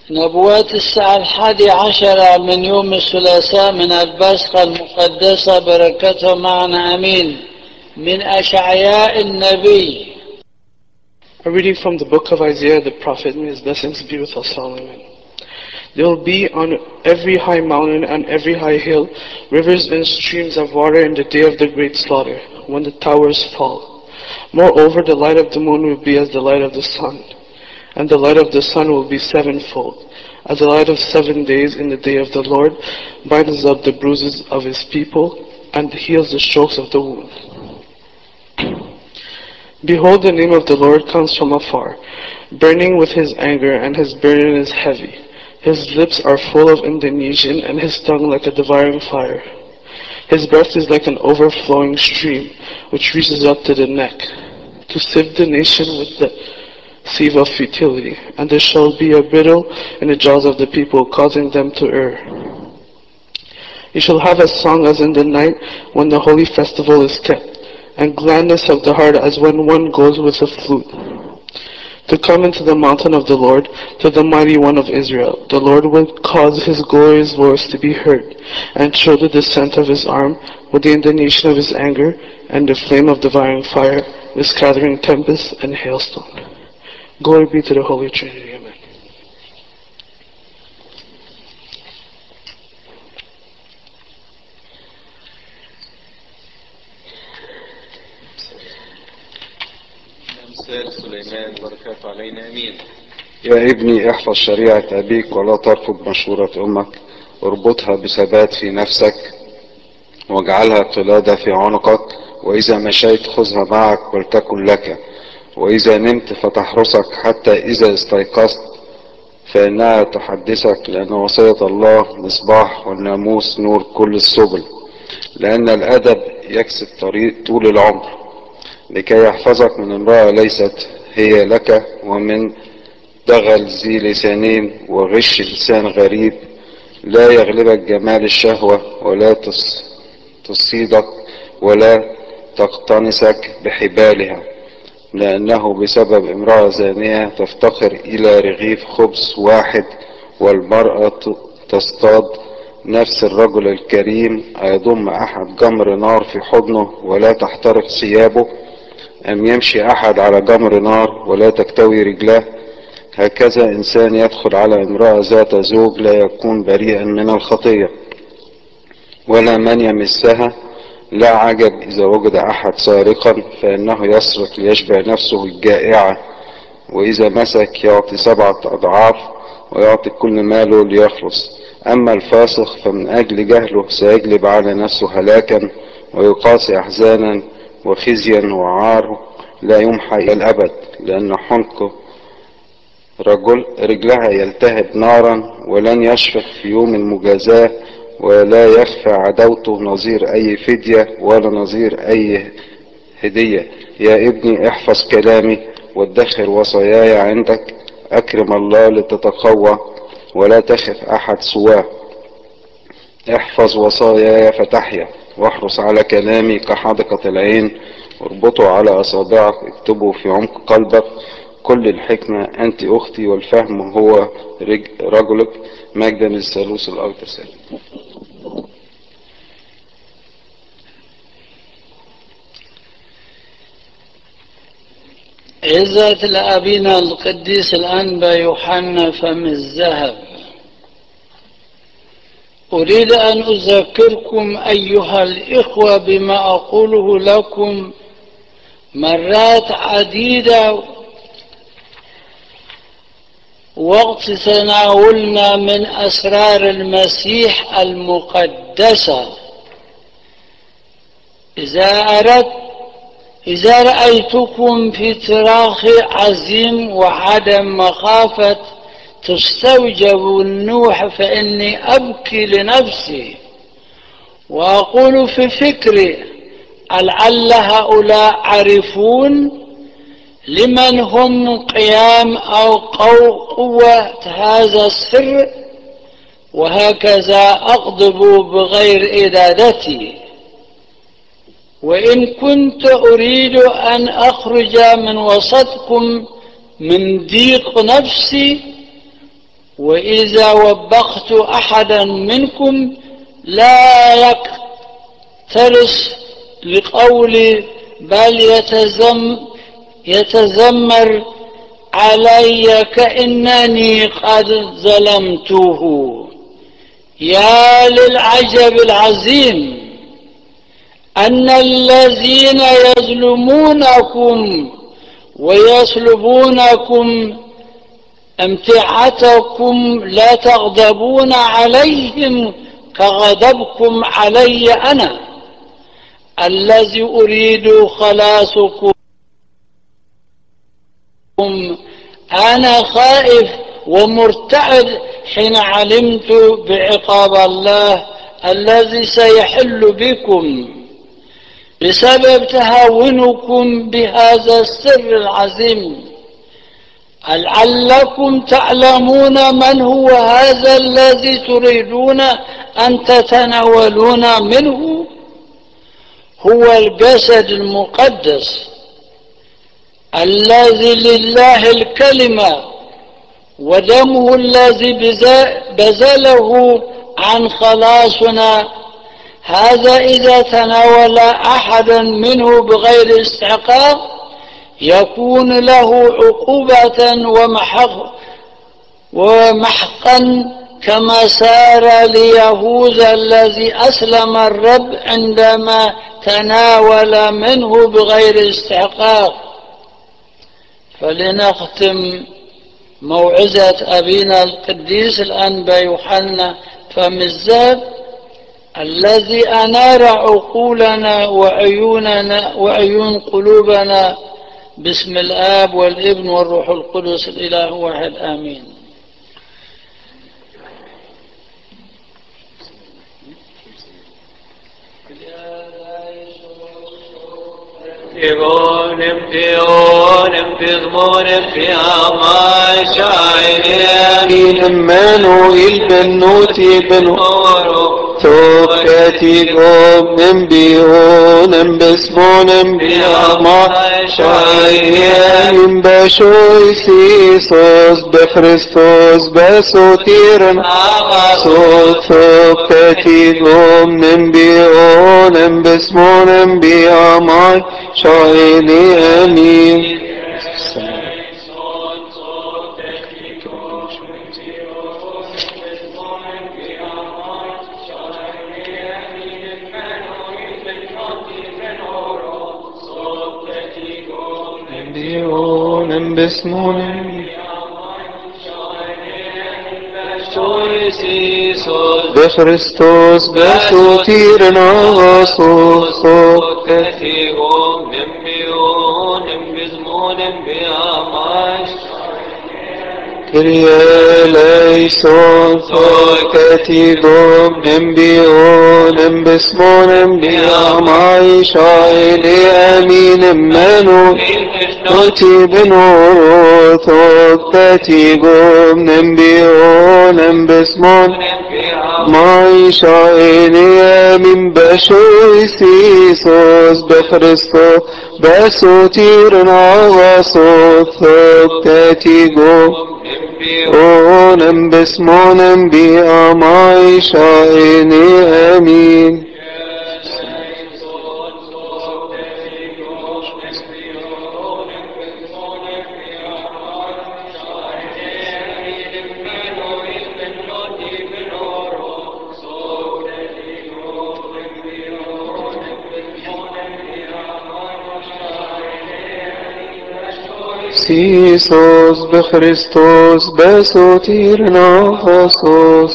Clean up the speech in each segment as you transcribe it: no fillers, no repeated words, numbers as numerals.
نبوات الساعة 11 من يوم الثلاثاء من الباسخة المقدسة، بركته معنا أمين. من أشعياء النبي. A reading from the book of Isaiah the prophet, may his blessings be with us all. Amen. There will be on every high mountain and every high hill rivers and streams of water in the day of the great slaughter, when the towers fall. Moreover, the light of the moon will be as the light of the sun, and the light of the sun will be sevenfold. As the light of 7 days in the day of the Lord binds up the bruises of his people and heals the strokes of the wound. Behold, the name of the Lord comes from afar, burning with his anger, and his burden is heavy. His lips are full of indignation, and his tongue like a devouring fire. His breath is like an overflowing stream, which reaches up to the neck, to sift the nation with the sieve of futility. And there shall be a brittle in the jaws of the people, causing them to err. You shall have a song as in the night when the holy festival is kept, and gladness of the heart as when one goes with a flute. To come into the mountain of the Lord, to the mighty one of Israel. The Lord will cause his glorious voice to be heard, and show the descent of his arm, with the indignation of his anger, and the flame of devouring fire, with scattering tempest and hailstone. Glory be to the Holy Trinity. Amen. أمثال سليمان بركاته علينا أمين. يا ابني احفظ شريعة أبيك ولا ترفض مشورة أمك، اربطها بثبات في نفسك واجعلها قلادة في عنقك، وإذا مشيت خذها معك ولتكن لك، وإذا نمت فتحرسك حتى إذا استيقظت، فإنها تحدثك، لأن وصية الله مصباح والناموس نور كل السبل. لأن الأدب يكسب طريق طول العمر، لكي يحفظك من امرأة ليست هي لك، ومن دغل ذي لسانين وغش لسان غريب. لا يغلبك جمال الشهوة، ولا تصيدك، ولا تقتنصك بحبالها، لأنه بسبب امرأة زانية تفتقر إلى رغيف خبز واحد، والمرأة تصطاد نفس الرجل الكريم. أيضم أحد جمر نار في حضنه ولا تحترق ثيابه؟ أم يمشي أحد على جمر نار ولا تكتوي رجلاه؟ هكذا إنسان يدخل على امرأة ذات زوج لا يكون بريئا من الخطية، ولا من يمسها. لا عجب إذا وجد أحد سارقا، فإنه يسرق ليشبع نفسه الجائعة، وإذا مسك يعطي 7 أضعاف، ويعطي كل ماله ليخلص. أما الفاسق فمن أجل جهله سيجلب على نفسه هلاكا، ويقاسي أحزانا وخزيا وعار لا يمحى إلى الأبد، لأن حنقه رجلها يلتهب نارا، ولن يشفق في يوم المجازاة، ولا يخفى عداوته نظير أي فدية ولا نظير أي هدية. يا ابني احفظ كلامي وادخر وصاياي عندك، أكرم الله لتتقوى، ولا تخف أحد سواه. احفظ وصاياي فتحيا، واحرص على كلامي كحدقة العين. اربطه على أصابعك، اكتبه في عمق قلبك. كل الحكمة أنت أختي، والفهم هو رجلك. مجدا للثالوث الأقدس. عزت لأبينا القديس الأنبا يوحنا فم الذهب. أريد أن أذكركم أيها الإخوة بما أقوله لكم مرات عديدة وقت تناولنا من أسرار المسيح المقدسة. إذا رأيتكم في تراخي عظيم وعدم مخافة تستوجب النوح، فإني أبكي لنفسي وأقول في فكري: لعل هؤلاء عارفون لمن هم قيام أو قوة هذا السر، وهكذا أغضب بغير إرادتي. وإن كنت أريد أن أخرج من وسطكم من ضيق نفسي وإذا وبخت أحدا منكم لا يكترث لقولي بل يتذمر علي كأنني قد ظلمته. يا للعجب العظيم أن الذين يظلمونكم ويسلبونكم امتعتكم لا تغضبون عليهم كغضبكم علي أنا الذي أريد خلاصكم. أنا خائف ومرتعد حين علمت بعقاب الله الذي سيحل بكم بسبب تهاونكم بهذا السر العظيم. لعلكم تعلمون من هو هذا الذي تريدون أن تتناولون منه. هو الجسد المقدس الذي لله الكلمة ودمه الذي بذله عن خلاصنا. هذا إذا تناول أحدا منه بغير استحقاق يكون له عقوبة ومحقا كما سار ليهوذا الذي أسلم الرب عندما تناول منه بغير استحقاق. فلنختم موعظة أبينا القديس الأنبا يوحنا فم الذهب الذي أنار عقولنا وعيون قلوبنا باسم الآب والابن والروح القدس الإله واحد آمين. Emmanuel benoti benoro Tokatikum nembionem besmonem biama Shainim bashoisisos bechristos basotiren Sot Tokatikum nembionem besmonem biama Shaini amin. بخريستوس بسوتيرنا غصوصو كثيهم نمبيون بزمون بأماش كريا ليسون كثيهم نمبيون بزمون بأماش عيني أمين منو نوتي بنور ثقتي قوم ننبيون بسمون ما يشعيني من بشوي سيسوس بخريستو بسوتيرنا وصوت ثقتي قوم بسمون بأما يشعيني أمين. سيسوس بخريستوس بسوتيرنا خصوص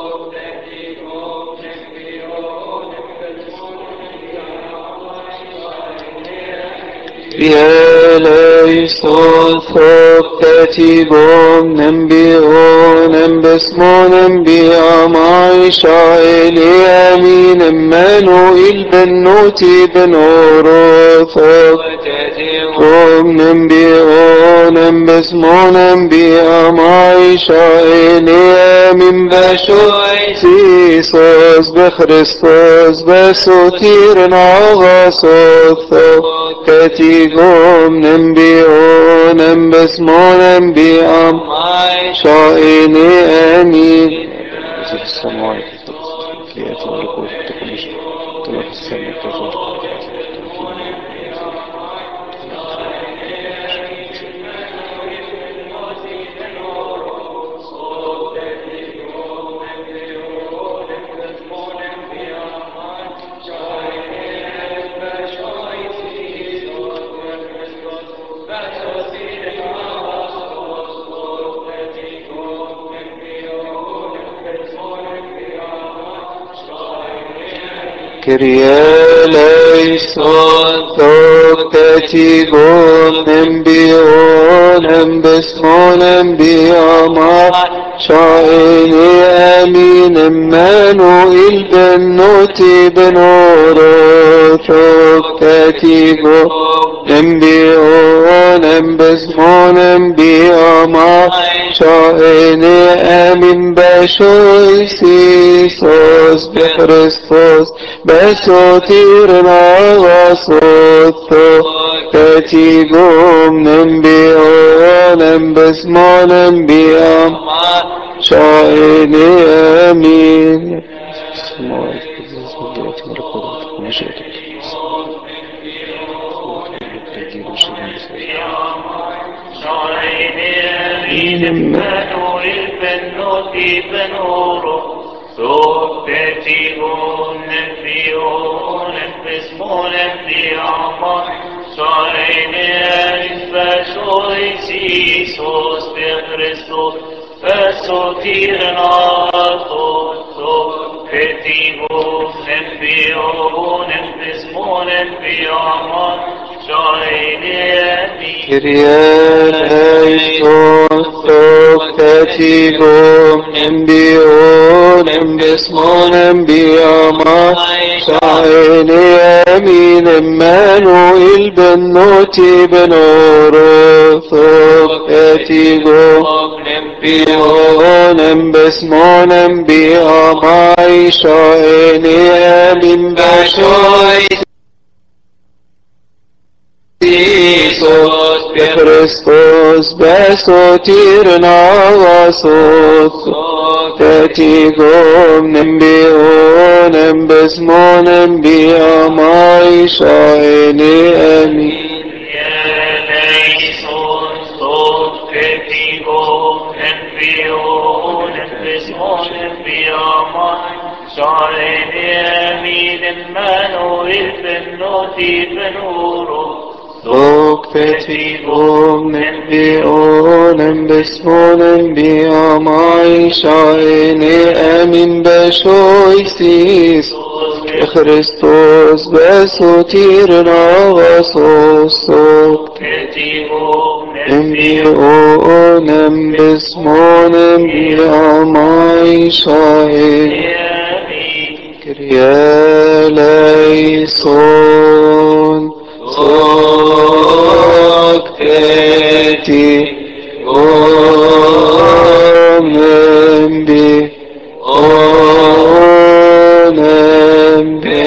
يا ليسون ثقتي قوم ننبيون بسمون بأماي شايلي أمين امانوئيل بنوتي بنورو ثقتي قوم ننبيون بسمون بأماي شايلي أمين بشوي سيسوس بخريستوس بسوتيرنا غصوص كتيكم ننبي بيونم باسمونم بيام شائني آمين. الذي في السماوات ليأتي ملكوتك تكن كما في السماء كذلك على الأرض. Kyrie eleison, Doctetigon, Embionem, Besmonem, Biama, Shaini, Amin, Emmanuel, Benuti, Benoro, Doctetigon, Embionem, Besmonem, Biama, Shaini, Amin, Beshois, Isos, Christos, Besotirna vasotto Ketigum nembionem besmonem biam Shaini amin. السماوات ليأتي ملكوتك تكن مشيئتك تجيب الشيطان Amin Emmanuel benoti benoro Sopetigun nebionem besmonem biama Shaini beshois Isos Christos Besotirna vasotto Ketigum nembionem besmonem biama Shaini amin. Kyrie eleison, Doctetigon, Embionem, Besmonem, Biama, Shaini amin, Emmanuel, Benuti, Benoro, Doctetigon, Embionem, Besmonem, Biama, Shaini amin, Beshois Isos Christos Besotirna vasotto Ketigum nembionem besmonem biamai Shaini amin. Eleison sot Ketigum nembionem besmonem biamai Shaini amin. Emmanuel benoti benoro Doctetigun nembionem besmonem biamai Shaini amin beshois Isos Christos besotirna vasotto nembionem besmonem biamai Shaini amin. Kyrie eleison Doctetigon Embionem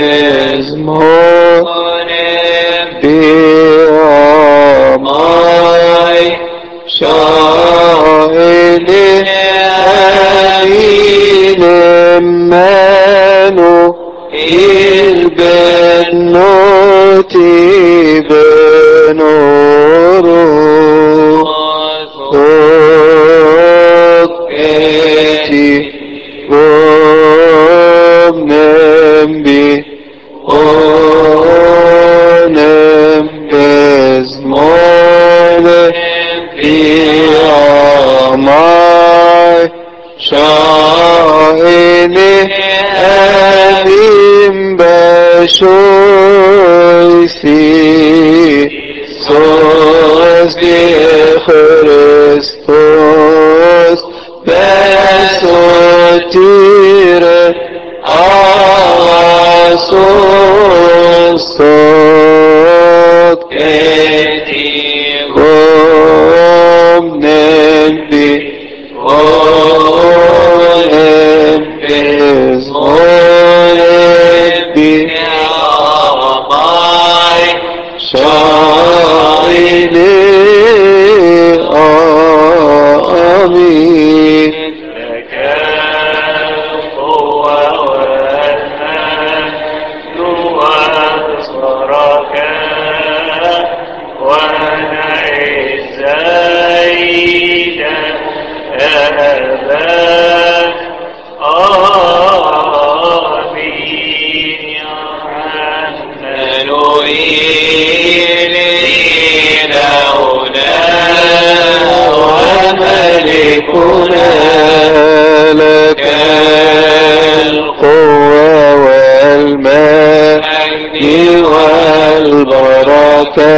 besmonem biamai Shaini amin. Emmanuel benuti benoro Doctetigun nembionem besmonem biamai Shaini amin beshois Isos Christos besotirna vasotto Ketigum nembionem besmonem biamai آمين يا عمانوئيل إلهنا وملكنا لك القوة والمجد والبركة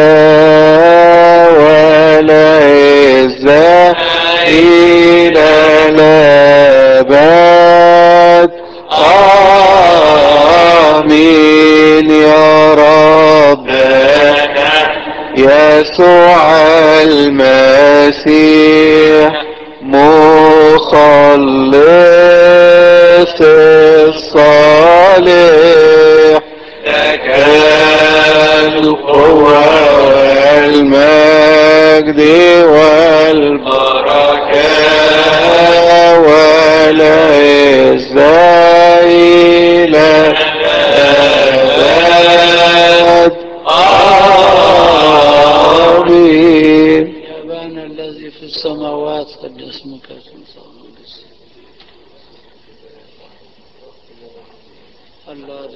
والعزة إلى الأبد آمين يا ربنا يسوع المسيح مخلص الصالح لك القوة والمجد والبركة والعزة إلى الأبد آمين. يا أبانا الذي في السماوات قد اسمك الله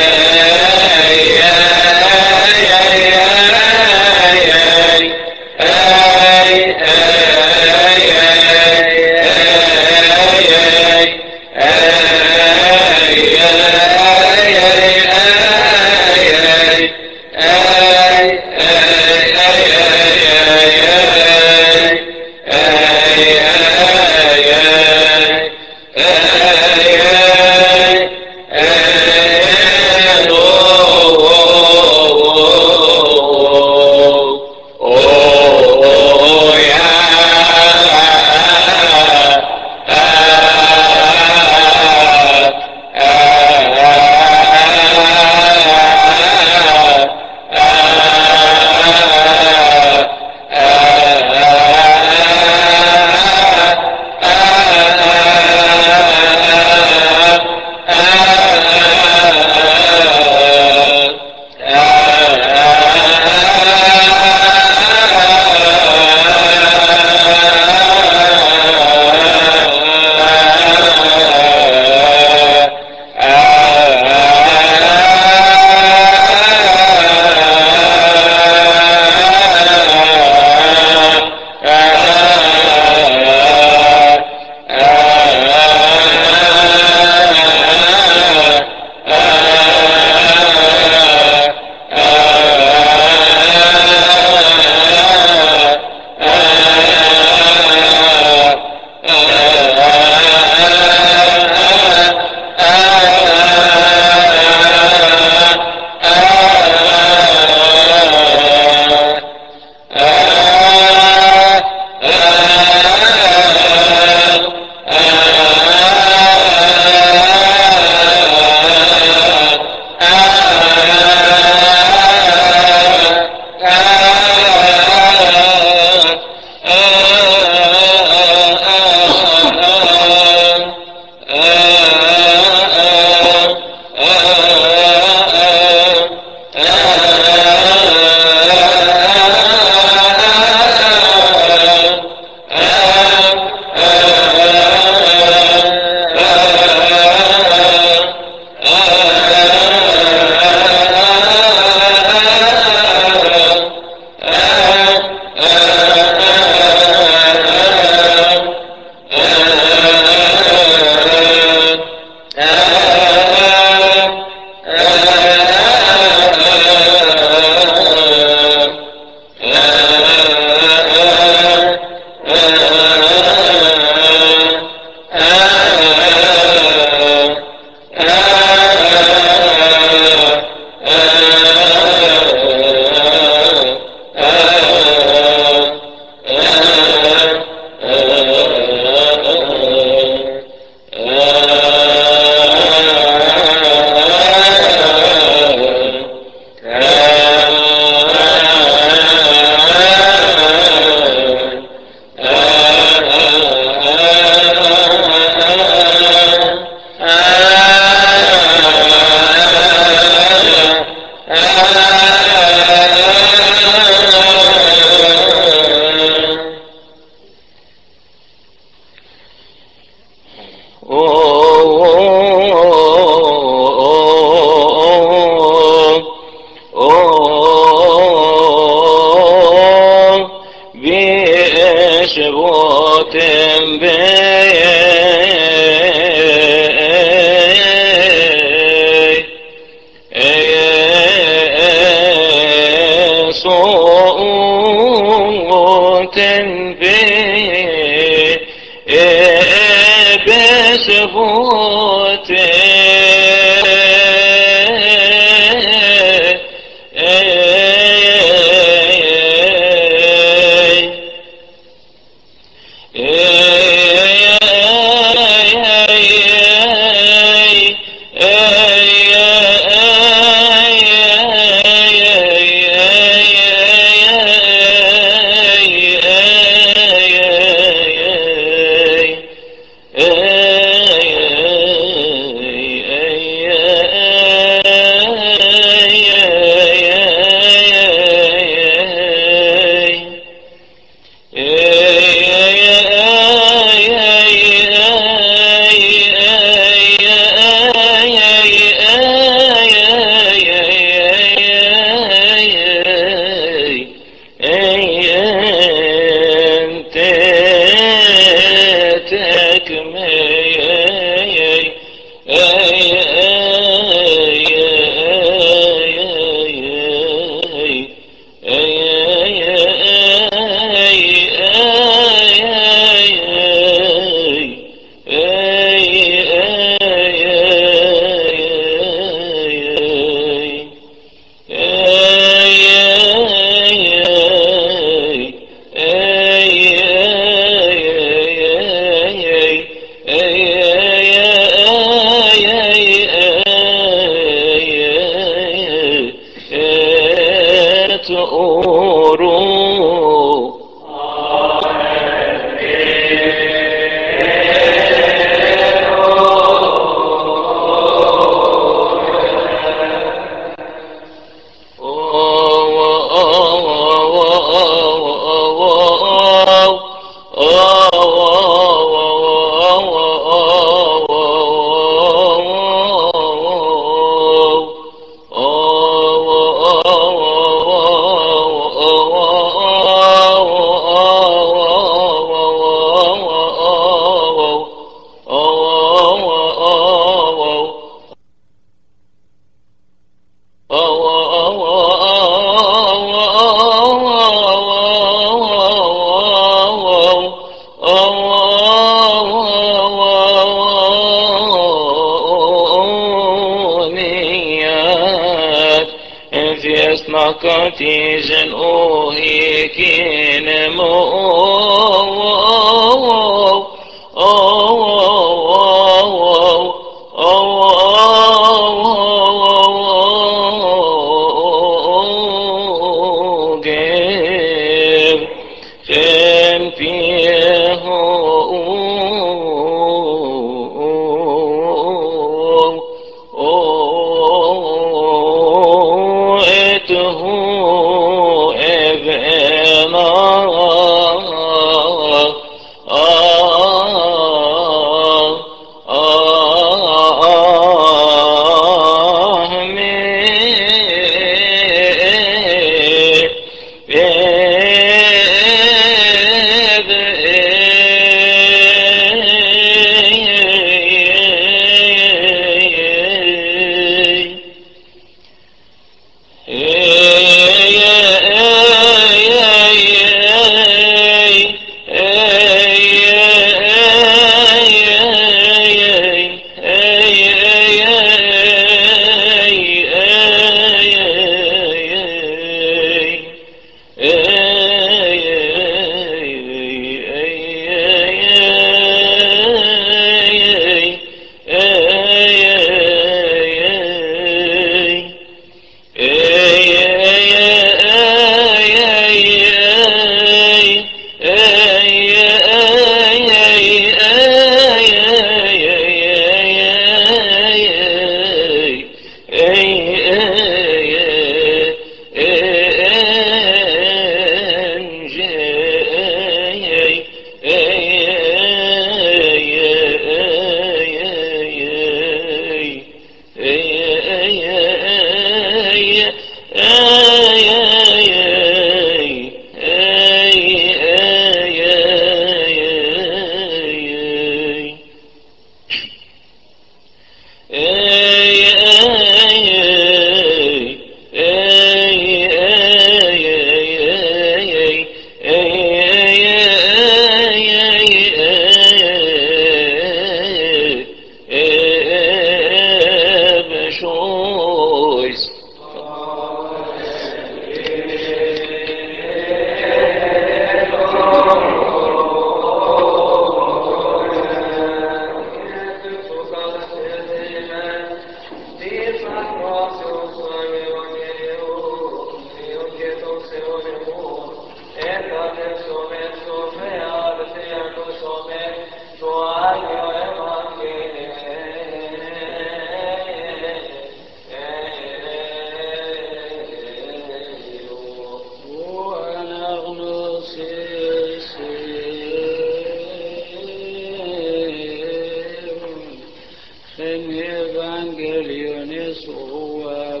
Evangelionis uap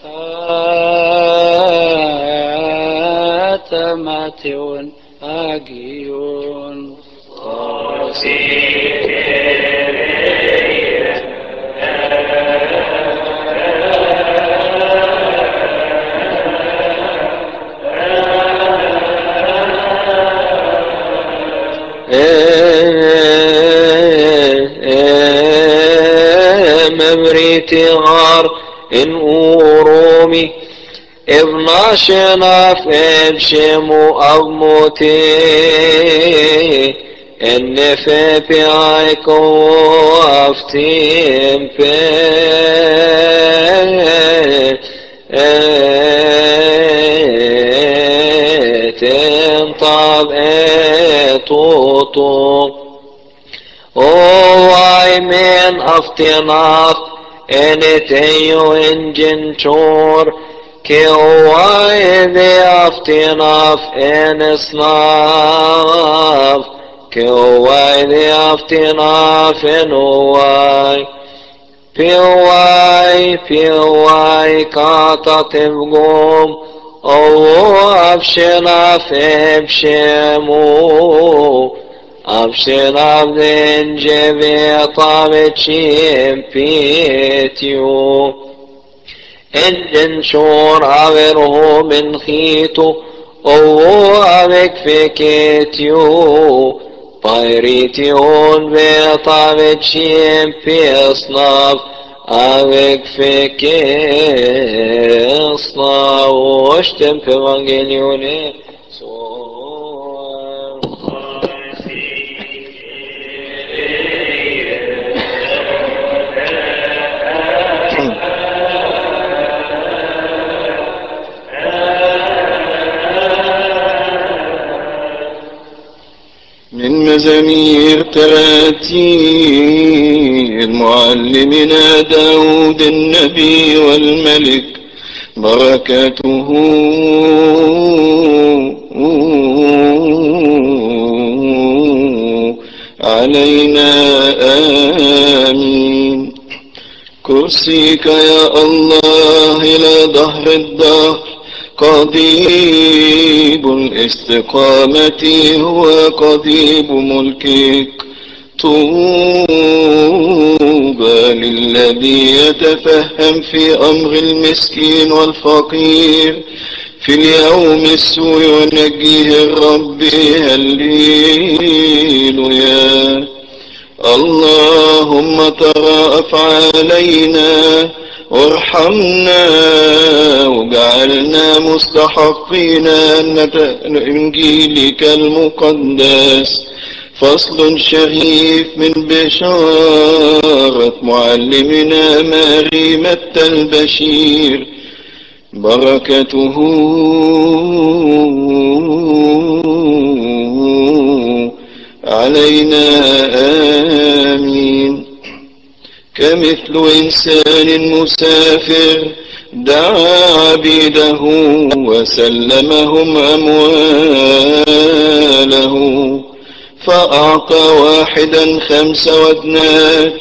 kata Mateon agion. ممريتي غار إن أورومي ابن شناف ابشمو أبموتي إن في بيعيكو أفتيم تنطب توتو I men aftenaf enet eyo engin chor ke I the aftenaf enesnav ke I the aftenaf enoi P.Y. kata tevgom o afshenaf ebshemu Avşenav dence ve taveçim pityu Encen şor averhu min khitu Ovu avek feketyu Payrityon ve taveçim pisnav Avek fekesnav Oştem evangelione من مزامير تراتيل معلمنا داود النبي والملك بركاته علينا آمين كرسيك يا الله إلى دهر الدهر قضيب الاستقامة هو قضيب ملكك طوبى للذي يتفهم في أمر المسكين والفقير في اليوم السوء ونجيه الرب هللويا اللهم ترأف علينا وارحمنا واجعلنا مستحقين لإنجيلك المقدس فصل شريف من بشارة معلمنا ماري متى البشير بركته علينا آمين كمثل إنسان مسافر دعا عبيده وسلمهم أمواله فأعطى واحدا 5 وزنات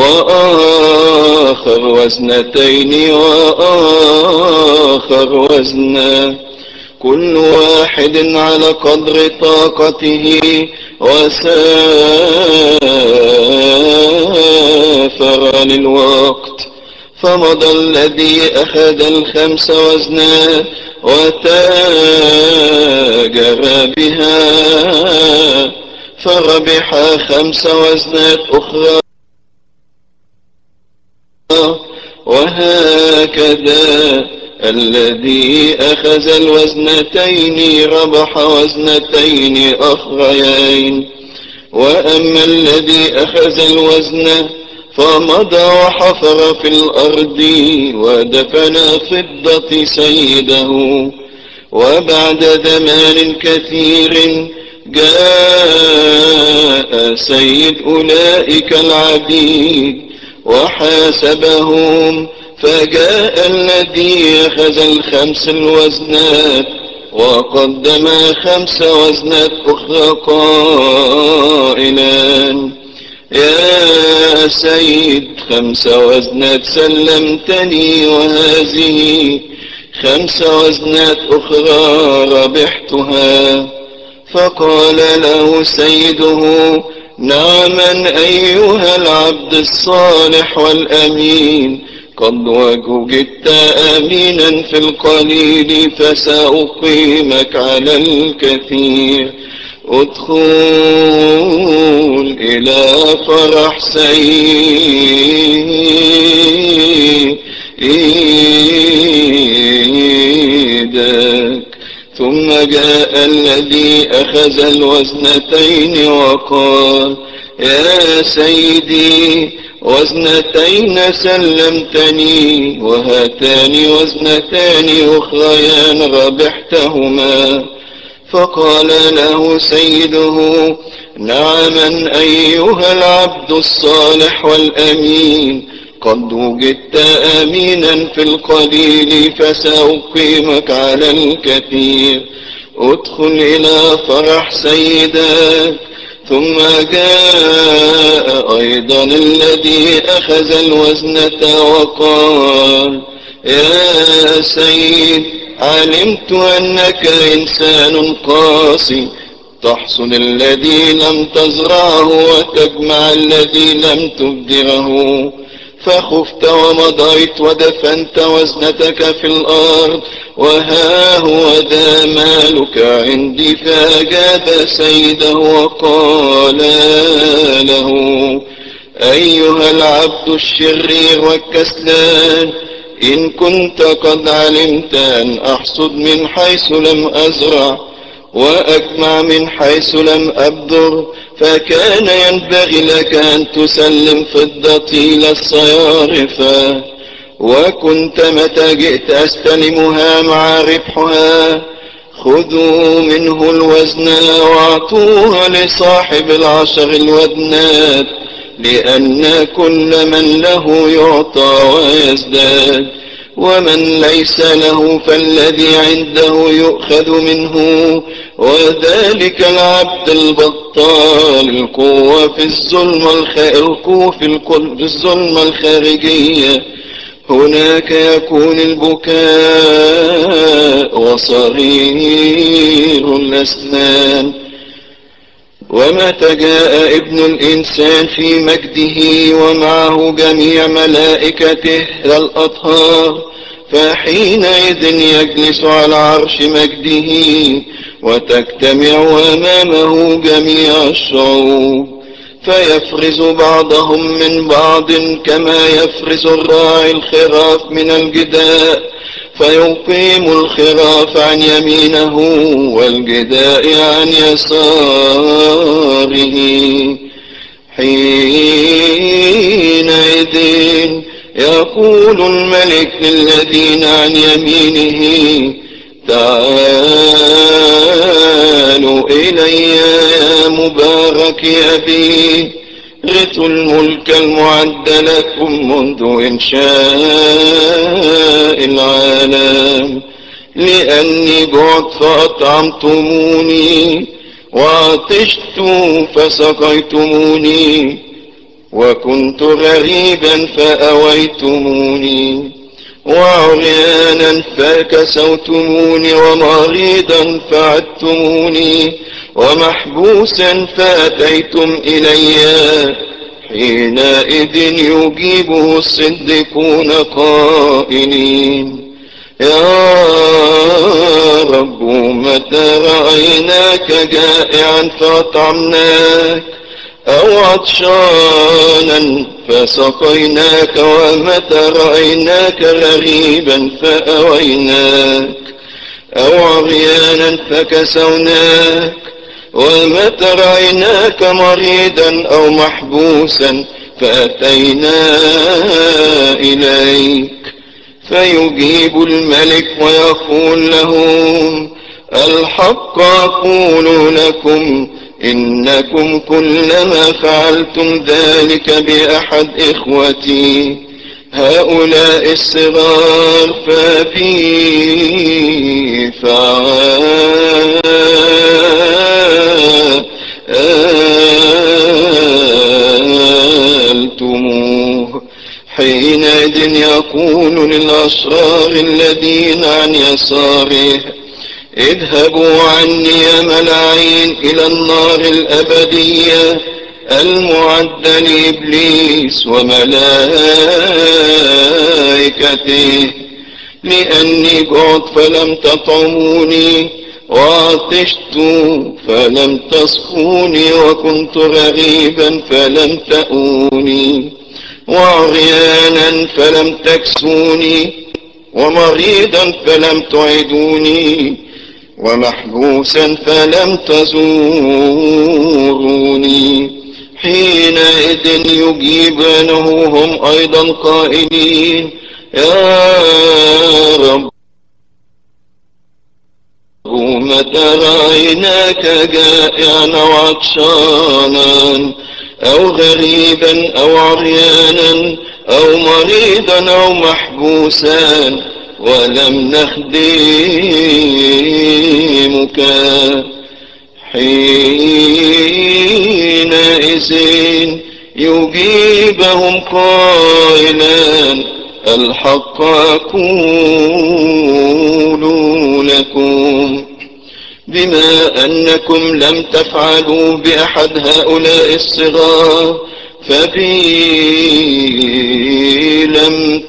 وآخر 2 وآخر وزنا كل واحد على قدر طاقته وسافر للوقت فمضى الذي أخذ 5 وزنات وتاجر بها فربح 5 وزنات أخرى وهكذا الذي أخذ 2 ربح 2 أخريين وأما الذي أخذ الوزن فمضى وحفر في الأرض ودفن فضة سيده وبعد زمان كثير جاء سيد أولئك العبيد وحاسبهم فجاء الذي أخذ 5 الوزنات وقدم 5 وزنات أخرى قائلا يا يا سيد 5 وزنات سلمتني، وهذه 5 وزنات أخرى ربحتها. فقال له سيده: نعما أيها العبد الصالح والأمين، قد وجدت أمينا في القليل، فسأقيمك على الكثير. ادخل إلى فرح سيدك. ثم جاء الذي أخذ الوزنتين وقال: يا سيدي 2 سلمتني، وهاتان 2 أخريان ربحتهما. فقال له سيده: نعما أيها العبد الصالح والأمين، قد وجدت أمينا في القليل، فسأقيمك على الكثير. ادخل إلى فرح سيدك. ثم جاء أيضا الذي أخذ الوزنة وقال: يا سيد، علمت أنك إنسان قاسي، تحصد الذي لم تزرعه وتجمع الذي لم تبدره. فخفت ومضيت ودفنت وزنتك في الأرض، وها هو ذا مالك عندي. فأجاب سيده وقال له: أيها العبد الشرير والكسلان، إن كنت قد علمت أن أحصد من حيث لم أزرع وأجمع من حيث لم أبذر، فكان ينبغي لك أن تسلم فضتي إلى الصيارفة، وكنت متى جئت أستلمها مع ربحها. خذوا منه الوزن واعطوها لصاحب 10 الوزنات، لأن كل من له يعطى ويزداد، ومن ليس له فالذي عنده يؤخذ منه. وذلك العبد البطال القوة في الظلمة الخارجية، هناك يكون البكاء وصرير الأسنان. ومتى جاء ابن الإنسان في مجده ومعه جميع ملائكته الأطهار، فحينئذ يجلس على عرش مجده، وتجتمع أمامه جميع الشعوب، فيفرز بعضهم من بعض كما يفرز الراعي الخراف من الجداء، فيقيم الخراف عن يمينه والجداء عن يساره. حينئذ يقول الملك للذين عن يمينه: تعالوا إلي يا مبارك أبي، رثوا الملك المعد لكم منذ إنشاء العالم، لأني جعت فأطعمتموني، وعطشت فسقيتموني، وكنت غريبا فأويتموني، وعريانا فكسوتموني، ومريضا فعدتموني، ومحبوسا فأتيتم إلي. حينئذ يجيبه الصديقون قائلين: يا رب، متى رأيناك جائعا فأطعمناك، أو عطشانا فسقيناك، ومتى رأيناك غريبا فأويناك، أو عريانا فكسوناك، ومتى رأيناك مريضا أو محبوسا فأتينا إليك. فيجيب الملك ويقول لهم: الحق أقول لكم، إنكم كلما فعلتم ذلك بأحد إخوتي هؤلاء الصغار فبي فعلتم. قتلتموه. حينئذ يقول للأشرار الذين عن يساره اذهبوا عني يا ملاعين إلى النار الأبدية المعدة لإبليس وملائكته، لأني جعت فلم تطعموني، وعطشت فلم تسقوني، وكنت غريبا فلم تأوني، وعريانا فلم تكسوني، ومريضا فلم تعدوني، ومحبوسا فلم تزوروني. حينئذ يجيبانهم أيضا قائلين يا رب متى رأيناك جائعا أو عطشانا أو غريبا أو عريانا أو مريضا أو محبوسا ولم نخدمك؟ حينئذ يجيبهم قائلا الحق أقول لكم بما أنكم لم تفعلوا بأحد هؤلاء الصغار فبي لم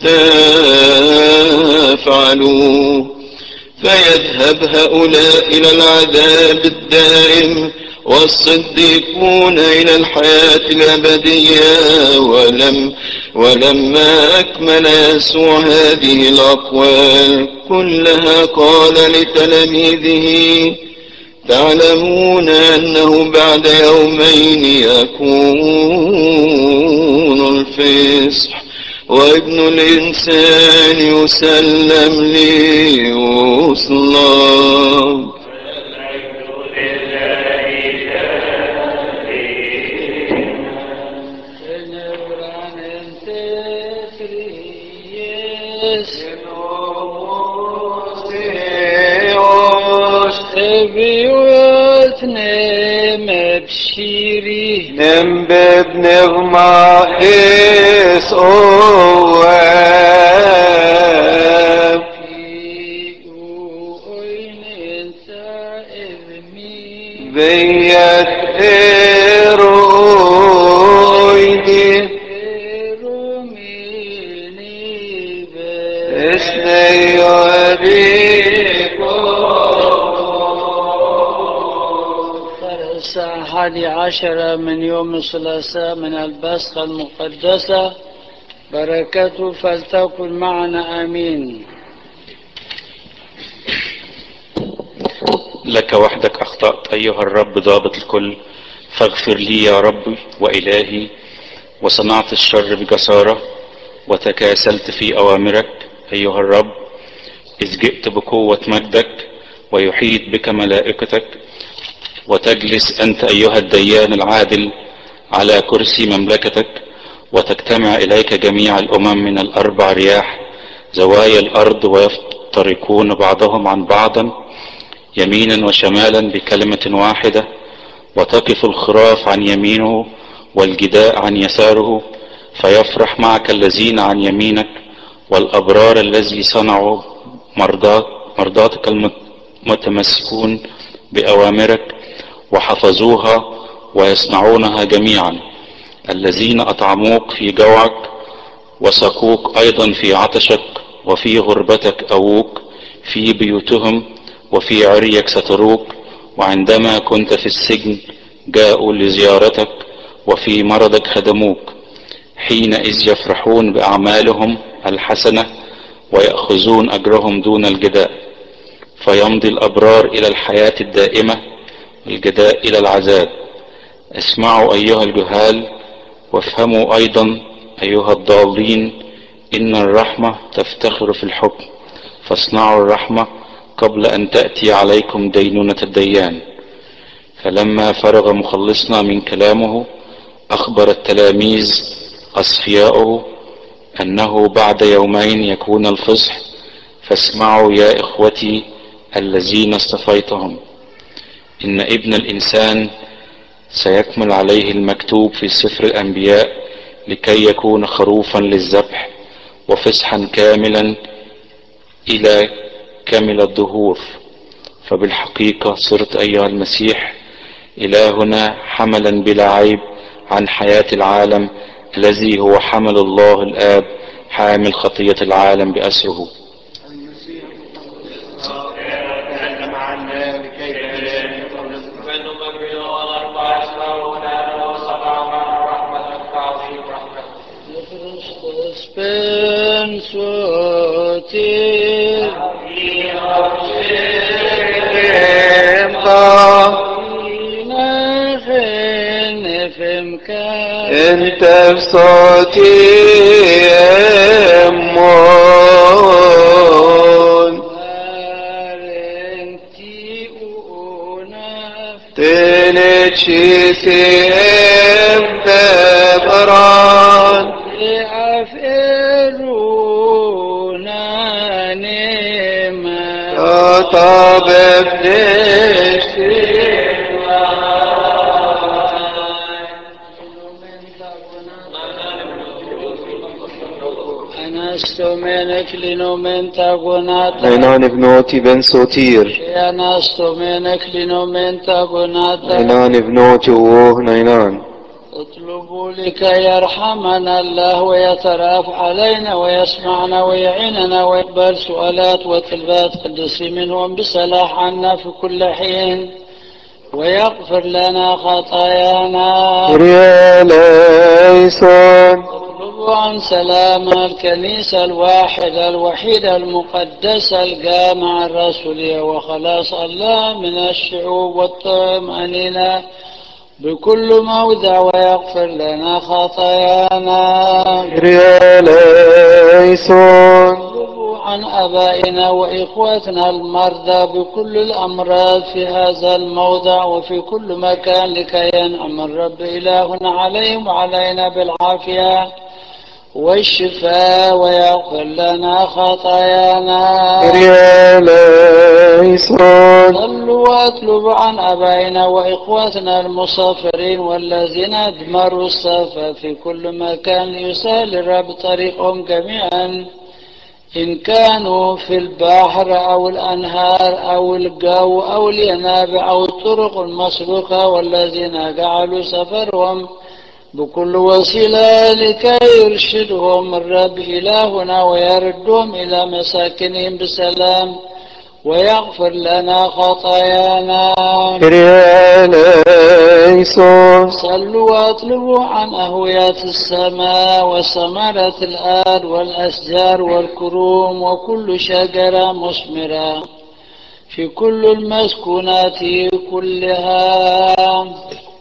تفعلوا. فيذهب هؤلاء إلى العذاب الدائم والصديقون إلى الحياة الأبدية. ولما أكمل يسوع هذه الأقوال كلها قال لتلاميذه تعلمون أنه بعد يومين يكون الفصح وابن الإنسان يسلم ليصلب. Nem bebnevma is oem Veyet eroini Esneyo eriko. الساعة 11 من يوم الثلاثاء من البصخة المقدسة، بركته فلتكن معنا آمين. لك وحدك أخطأت أيها الرب ضابط الكل، فاغفر لي يا رب وإلهي، وصنعت الشر بجسارة وتكاسلت في أوامرك أيها الرب، إذ جئت بقوة مجدك ويحيط بك ملائكتك، وتجلس أنت أيها الديان العادل على كرسي مملكتك، وتجتمع إليك جميع الأمم من الأربع رياح زوايا الأرض، ويفترقون بعضهم عن بعض يمينا وشمالا بكلمة واحدة، وتقف الخراف عن يمينه والجداء عن يساره، فيفرح معك الذين عن يمينك والأبرار الذي صنعوا مرضاتك المتمسكون بأوامرك وحفظوها ويصنعونها جميعا، الذين أطعموك في جوعك وسقوك أيضا في عطشك، وفي غربتك أووك، في بيوتهم وفي عريك ستروك، وعندما كنت في السجن جاءوا لزيارتك، وفي مرضك خدموك. حينئذ يفرحون بأعمالهم الحسنة ويأخذون أجرهم دون الجداء، فيمضي الأبرار إلى الحياة الدائمة والجداء إلى العذاب. اسمعوا أيها الجهال، وافهموا أيضا أيها الضالين، إن الرحمة تفتخر في الحكم، فاصنعوا الرحمة قبل أن تأتي عليكم دينونة الديان. فلما فرغ مخلصنا من كلامه أخبر التلاميذ أصفياؤه أنه بعد يومين يكون الفصح. فاسمعوا يا إخوتي الذين اصطفيتهم، إن ابن الإنسان سيكمل عليه المكتوب في سفر الأنبياء لكي يكون خروفا للذبح وفسحا كاملا إلى كامل الدهور. فبالحقيقة صرت أيها المسيح إلهنا حملا بلا عيب عن حياة العالم الذي هو حمل الله الآب حامل خطية العالم بأسره. انت بصوتي امون تنشي سيم تبران طاب بنشي أنستمنك لنومن تاغونات نينان بنوتي بن سوتير أنستمنك لنومن تاغونات نينان بنوتي ووه نينان اطلبوا لكي يرحمنا الله ويتراف علينا ويسمعنا ويعيننا ويقبل سؤالات وطلبات قدسي منهم بصلاح عنا في كل حين ويغفر لنا خطايانا. يا ليسون اطلبوا عن سلام الكنيسة الواحدة الوحيدة المقدسة الجامعة الرسولية وخلاص الله من الشعوب والطمأنينة بكل موضع ويغفر لنا خطايانا. يا ليسون اطلبوا عن أبائنا وإخوتنا المرضى بكل الأمراض في هذا الموضع وفي كل مكان لكي ينعم الرب إلهنا عليهم وعلينا بالعافية والشفاء ويغفر لنا خطايانا. يا ليسون صلوا واطلبوا عن أبائنا وإخوتنا المسافرين والذين أدمروا السفر في كل مكان ليسهل الرب طريقهم جميعا إن كانوا في البحر أو الأنهار أو الجو أو الينابع أو الطرق المسلوكة والذين جعلوا سفرهم بكل وسيلة لكي يرشدهم الرب إلهنا ويردهم إلى مساكنهم بسلام ويغفر لنا خطايانا. يا ليسون صلوا واطلبوا عن أهويات السماء وثمرة الأرض والأشجار والكروم وكل شجرة مثمرة في كل المسكونات كلها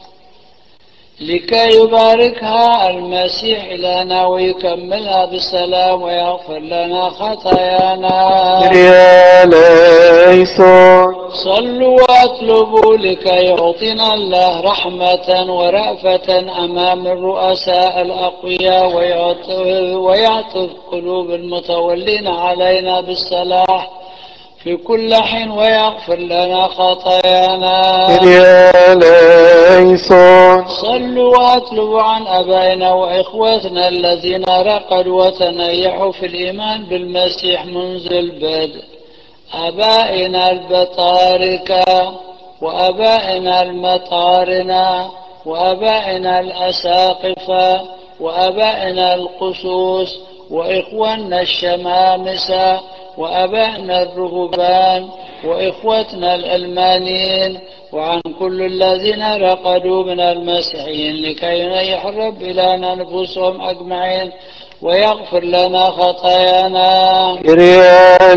لكي يباركها المسيح لنا ويكملها بالسلام ويغفر لنا خطايانا. يا ليسون صلوا واطلبوا لكي يعطينا الله رحمة ورأفة أمام الرؤساء الأقوياء ويعطف قلوب المتولين علينا بالصلاح في كل حين ويغفر لنا خطايانا. يا ليسون صلوا واطلبوا عن أبائنا وإخوتنا الذين رقدوا وتنيحوا في الإيمان بالمسيح منذ البدء آبائنا البطاركة وآبائنا المطارنة وآبائنا الأساقفة وآبائنا القسوس وإخواننا الشمامسة وآبائنا الرهبان وإخوتنا الألمانيين وعن كل الذين رقدوا من المسيحيين لكي ينيح الرب إلهنا نفوسهم أجمعين ويغفر لنا خطايانا. يا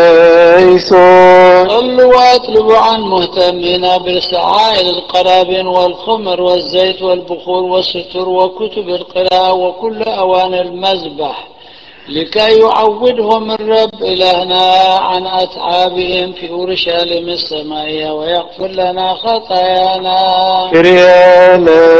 ليسون صلوا واطلبوا عن مهتمين بالسعائد القرابين والخمر والزيت والبخور والستر وكتب القراءة وكل أوان المذبح لكي يعودهم الرب إلهنا عن أتعابهم في أورشليم السمائية ويغفر لنا خطايانا. يا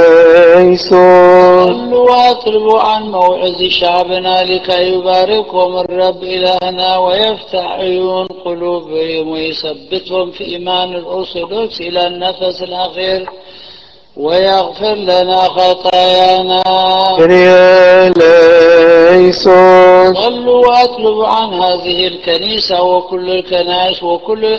ليسون صلوا واطلبوا عن موعظ شعبنا لكي يباركهم الرب إلهنا ويفتح عيون قلوبهم ويثبتهم في إيمان الأرثوذكس إلى النفس الأخير ويغفر لنا خطايانا. كريا ليسون. صلوا واطلبوا عن هذه الكنيسة وكل الكنائس وكل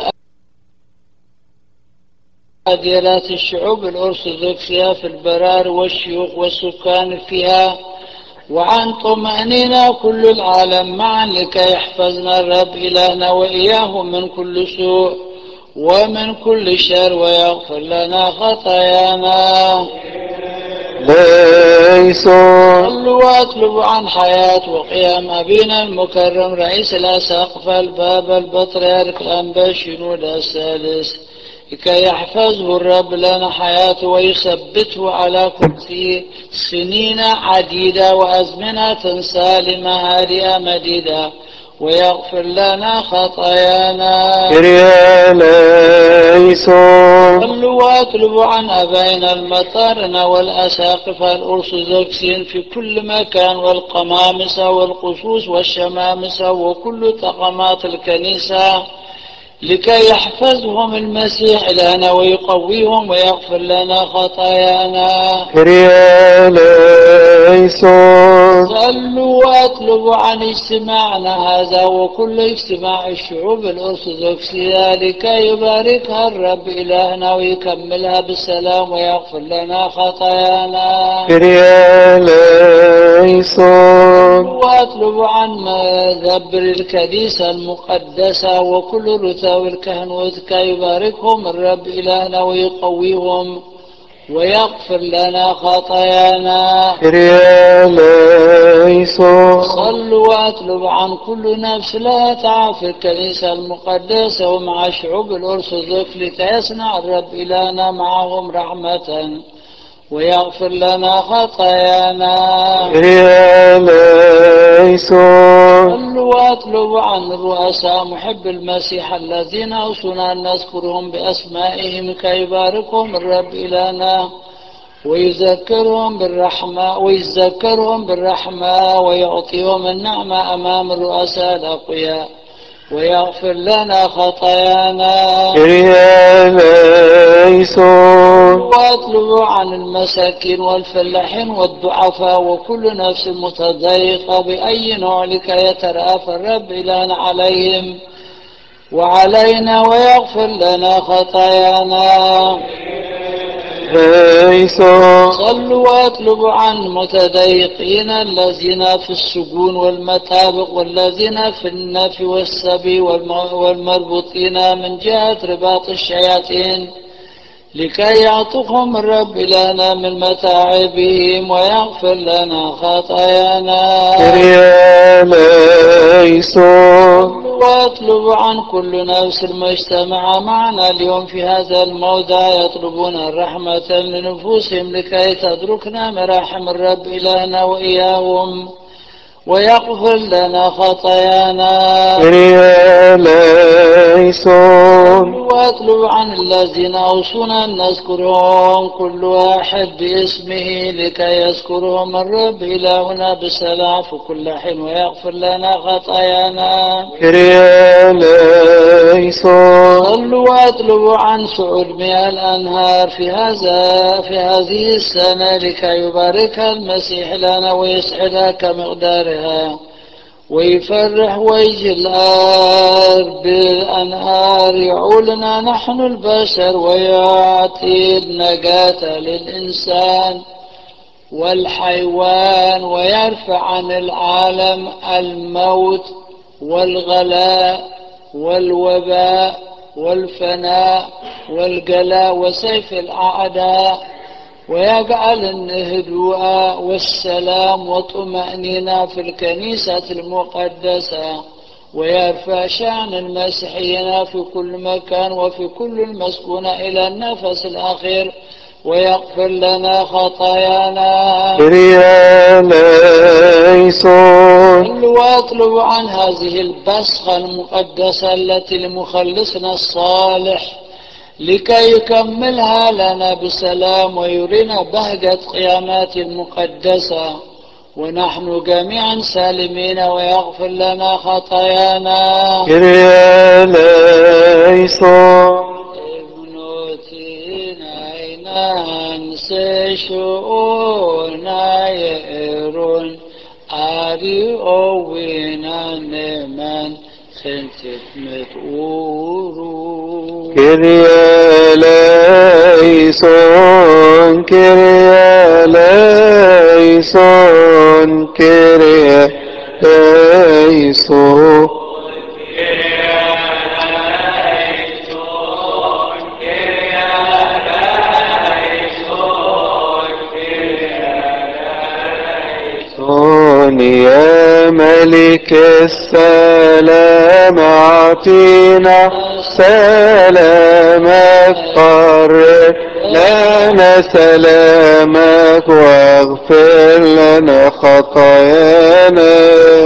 ديانات الشعوب الأرثوذكسية في البرار والشيوخ والسكان فيها، وعن طمأنينة كل العالم معا، لكي يحفظنا الرب إلهنا وإياهم من كل سوء ومن كل شر، ويغفر لنا خطايانا. ليسون. صلوا واطلبوا عن حياة وقيام أبينا المكرم رئيس الأساقفة البابا البطريرك الأنبا شنودة الثالث، لكي يحفظه الرب لنا حياته ويثبته على كرسيه سنين عديدة وأزمنة سالمة هادئة مديدة، ويغفر لنا خطايانا. كريا ليسون. صلوا واطلبوا عن أبائنا المطارنة والأساقفة الأرثوذكسيين في كل مكان، والقمامسة والقصوص والشمامسة وكل طقمات الكنيسة، لكي يحفظهم المسيح لنا ويقويهم ويغفر لنا خطايانا. كريا ليسون. صلوا واطلبوا عن اجتماعنا هذا وكل اجتماع الشعوب الأرثوذكسية، لكي يباركها الرب إلهنا ويكملها بالسلام ويغفر لنا خطايانا. كريا ليسون. واطلبوا عن مدبر الكنيسة المقدسة وكل رتاوي الكهنوت، كي يباركهم الرب إلهنا ويقويهم ويغفر لنا خطايانا. كريا ليسون. صلوا واطلبوا عن كل نفس لا تعب في الكنيسة المقدسة ومع شعوب الأرثوذكس، لكي يصنع الرب إلهنا معهم رحمة ويغفر لنا خطايانا. كريا ليسون. صلوا واطلبوا عن الرؤساء محب المسيح الذين أوصونا أن نذكرهم بأسمائهم، كي يباركهم الرب إلهنا ويذكرهم بالرحمة ويعطيهم النعمة أمام الرؤساء الأقوياء، ويغفر لنا خطايانا. كريا ليسون. واطلبوا عن المساكين والفلاحين والضعفاء وكل نفس متضايقة بأي نوع، لكي يترأف الرب إلهنا عليهم وعلينا ويغفر لنا خطايانا. ليسون. صلوا واطلبوا عن المتضايقين الذين في السجون والمطابق، والذين في النفي والسبي والمربوطين من جهة رباط الشياطين، لكي يعطهم الرب لنا من متاعبهم ويغفر لنا خطايانا. كريا ليسون. واطلبوا عن كل نفس المجتمع معنا اليوم في هذا الموضع، يطلبون الرحمة لنفوسهم، لكي تدركنا مراحم الرب إلهنا وإياهم ويغفر لنا خطايانا. كريا ليسون. واطلب عن الذين أوصونا أن نذكرهم كل واحد باسمه، لكي يذكرهم الرب إلهنا بالسلام في كل حين ويغفر لنا خطايانا. كريا ليسون. صلوا واطلبوا عن صعود مياه الأنهار في هذه السنة، لكي يباركها المسيح لنا ويسعدها كمقدارها، ويفرح وجه الأرض بالأنهار يعولنا نحن البشر، ويعطي النجاة للإنسان والحيوان، ويرفع عن العالم الموت والغلاء والوباء والفناء والجلاء وسيف الأعداء، ويجعل الهدوء والسلام وطمأنينة في الكنيسة المقدسة، ويرفع شأن المسيحيين في كل مكان وفي كل المسكون إلى النفس الأخير، ويغفر لنا خطايانا. كريا ليسون. واطلب عن هذه البسخة المقدسة التي لمخلصنا الصالح، لكي يكملها لنا بسلام ويرينا بهجة قيامات المقدسة ونحن جميعا سالمين، ويغفر لنا خطايانا. كريا ليسون. ابنتي ناينان Yeshua Yerun Ari Owina Neman Sensit Met Uru Kyrie eleison, Kyrie eleison, Kyrie eleison. يا ملك السلام اعطينا سلامك قرر لنا سلامك واغفر لنا خطايانا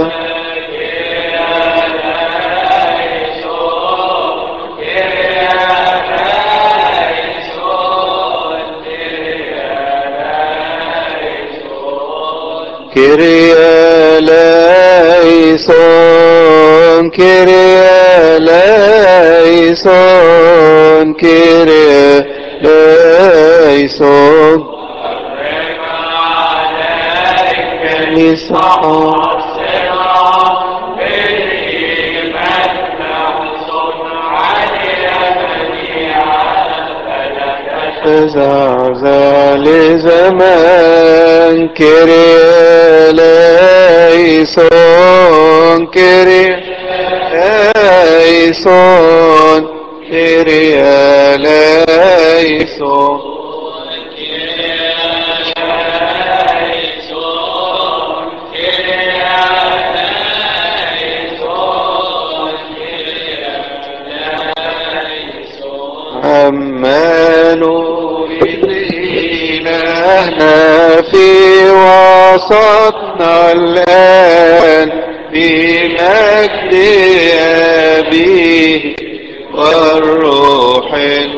Kyrie eleison, Kyrie eleison, Kyrie eleison. زعزع لزمان Kyrie eleison, Kyrie eleison, Kyrie eleison. عمانوئيل إلهنا في وسطنا الآن بمجد أبيه والروح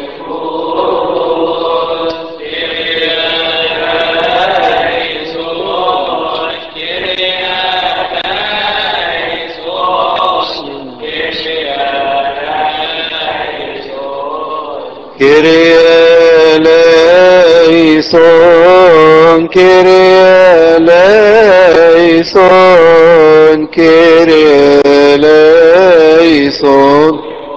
Kyrie eleison, Kyrie eleison, Kyrie eleison.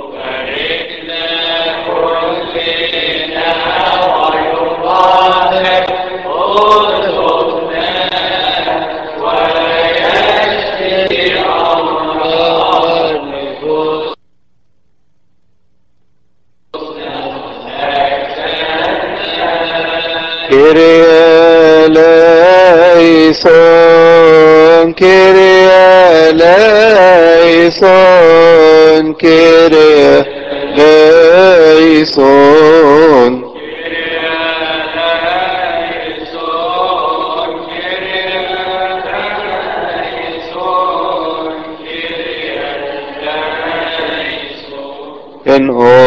Kyrie eleison, Kyrie eleison, Kyrie eleison. إن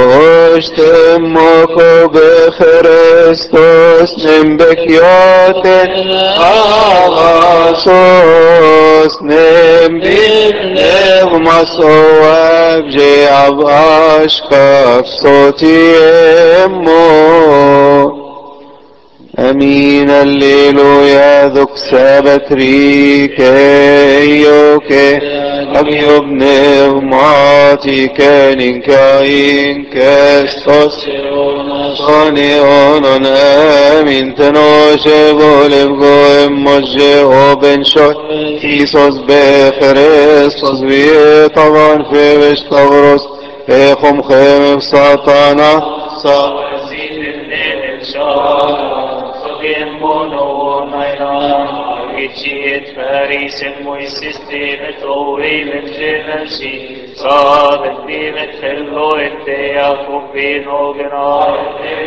أشتمك بخريستوس من بكيات أغاسوس من بنغمس وابجي أباشكف صوتي أمو أمين الليلويا ذوك سابت ريكي أبيو بنغماتي كان كاين كاستوس صاني أونون آمين تنوشي غولب غوهم مجي وبن شوي إيسوس بخريستوس بيه طبعا في بشتغرس بيخم خيم بساطانا وزيد الليل الشهر صديمونو نيران إتشيت فاريس مويسيستي متروي من جنسي صادق بيمت خلو إتياكم بينو جنار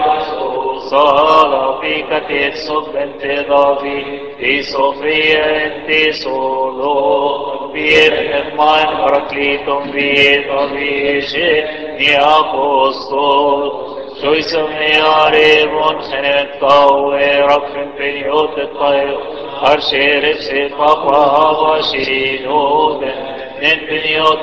صالة فيك تتصب انتظافي في صوفيا انتي صولو بير إخمان بركليتم بير طبيشي ني أبوستول شوي سمي عريبون خنت قوي رفن بنيوت الطير هرشي رفسي بابا وشينوبن نن بنيوت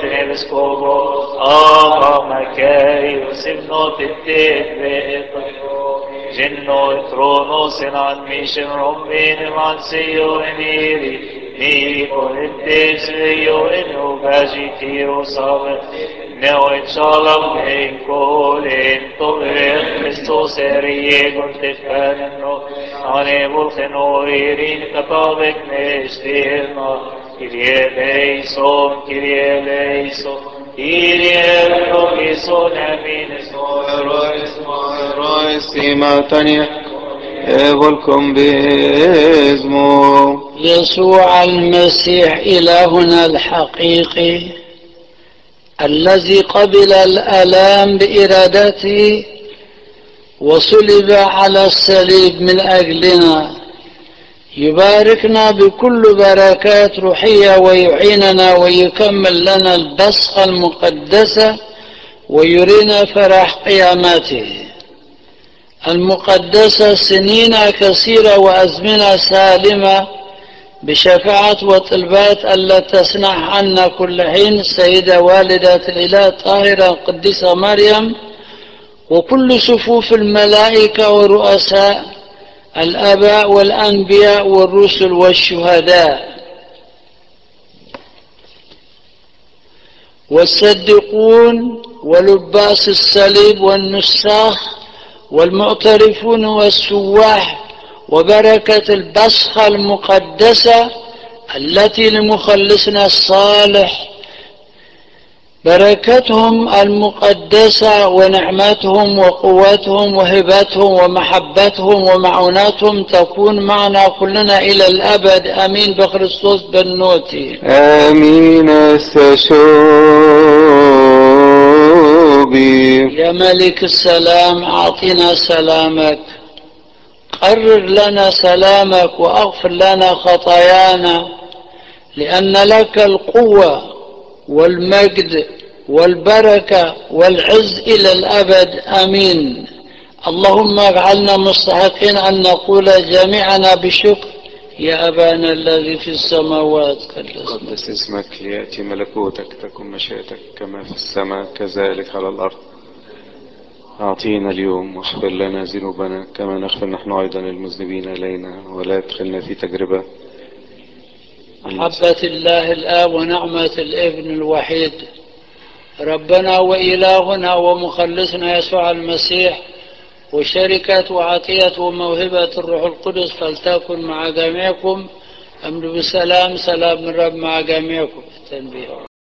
نبسكوبو آغا مكاي وسبنوت التيت بيطيو Genno tronos in an mission rombin mansio eniri, mi ponentes io in ugagitio sabe, neo in salam in colento Christos erie gontefanno, anevol genoirin katabek nestirma, Kyrie eleison, Kyrie eleison, Kyrie eleison, amin, Erois imatania, evolcom bismo. يسوع المسيح إلهنا الحقيقي الذي قبل الآلام بإرادته وصلب على الصليب من أجلنا يباركنا بكل بركات روحية ويعيننا ويكمل لنا البصخة المقدسة ويرينا فرح قيامته المقدسة سنين كثيرة وأزمنة سالمة بشفاعة وطلبات التي تصنع عنا كل حين السيدة والدة الإله الطاهرة القديسة مريم وكل صفوف الملائكة ورؤساء الآباء والأنبياء والرسل والشهداء والصديقون ولباس الصليب والنساخ والمعترفون والسواح وبركة البصخة المقدسة التي لمخلصنا الصالح بركتهم المقدسة ونعمتهم وقوتهم وهبتهم ومحبتهم ومعوناتهم تكون معنا كلنا إلى الأبد آمين بخريستوس بنوتي آمين استشوبي. يا ملك السلام أعطنا سلامك قرر لنا سلامك وأغفر لنا خطايانا لأن لك القوة والمجد والبركة والعز إلى الأبد آمين اللهم اجعلنا مستحقين أن نقول جميعنا بشكر يا أبانا الذي في السماوات قدس اسمك ليأتي ملكوتك تكن مشيئتك كما في السماء كذلك على الأرض. أعطينا اليوم واغفر لنا ذنوبنا كما نغفر نحن أيضا المذنبين إلينا ولا تدخلنا في تجربة. محبة الله الآب ونعمة الابن الوحيد ربنا وإلهنا ومخلصنا يسوع المسيح وشركة وعطية وموهبة الروح القدس فلتكن مع جميعكم. أمر بسلام سلام من رب مع جميعكم. التنبيه